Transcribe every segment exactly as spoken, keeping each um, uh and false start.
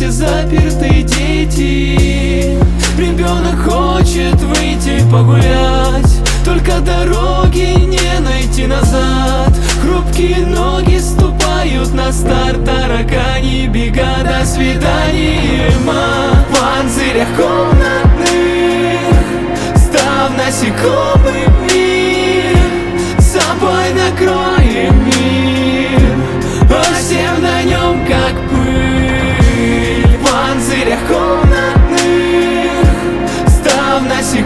все запертые дети. Ребенок хочет выйти погулять, только дороги не найти назад. Хрупкие ноги ступают на старт, таракани бега, до свидания, ма. В панцирях комнатных, став насекомыми, собой накроем мир, осев на нем как пыль. В панцирях комнатных, став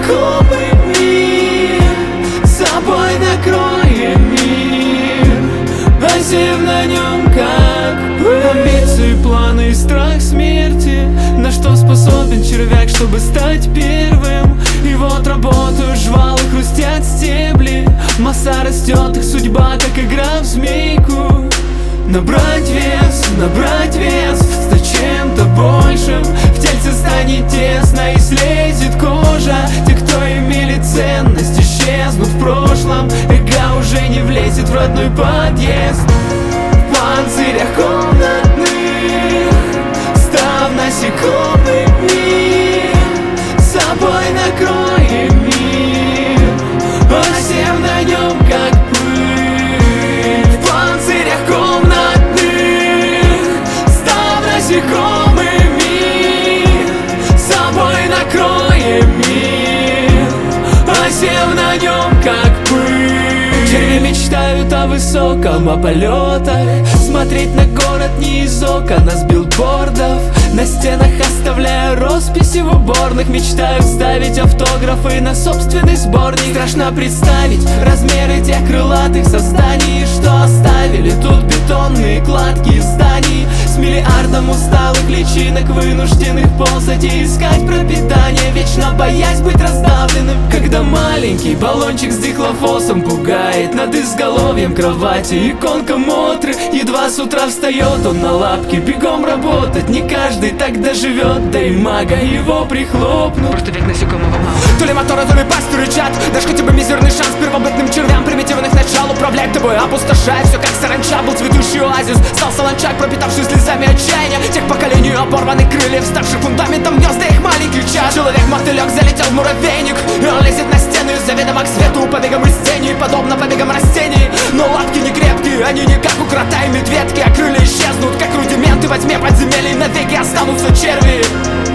насекомыми, собой накроем мир, осев на нем как пыль. Амбиции, планы и страх смерти, на что способен червяк, чтобы стать первым. И вот работают жвалы, хрустят стебли, масса растет, их судьба как игра в змейку. Набрать вес, набрать вес, стать чем-то большим, в тельце станет тесно и слезет кожа. Те, кто имели ценность, исчезнут в прошлом, эго уже не влезет в родной подъезд. В панцирях комнатных, став насекомыми, собой накроем мир, осев на нем как пыль. В панцирях комнатных, став насекомыми, собой накроем мир, осев на нем как пыль. Черви мечтают о высоком, о полетах, смотреть на город не из окон, а с билбордов. На стенах оставляя росписи в уборных, мечтаю вставить автографы на собственный сборник. Страшно представить размеры тех крылатых созданий, что оставили тут бетонные кладки из зданий. С миллиардом усталых личинок, вынужденных ползать и искать пропитание, вечно боясь быть раздавленным. Когда маленький баллончик с дихлофосом пугает над изголовьем кровати, иконка Мотры, едва с утра встает он на лапки, бегом работать. Не каждый так доживет, да и мага его прихлопнут. Просто век насекомого мало. То ли моторы, то ли пасти рычат, дашь хотя бы мизерный шанс первобытным червям примитивных начал управлять тобой, опустошая все как саранча. Был цветущий оазис, стал солончак, пропитавший слезами отчаяния тех поколений оборванных крыльев, ставших фундаментом гнезда их маленьких чаш. Человек-мотылек залетел в муравейник, и он лезет на стены, заведомо к свету, побегом из тени, подобно побегам растений. Но лапки не крепкие, они не как у крота и медведки, а крылья исчезнут, как рудименты во тьме подземелий, навеки останутся черви.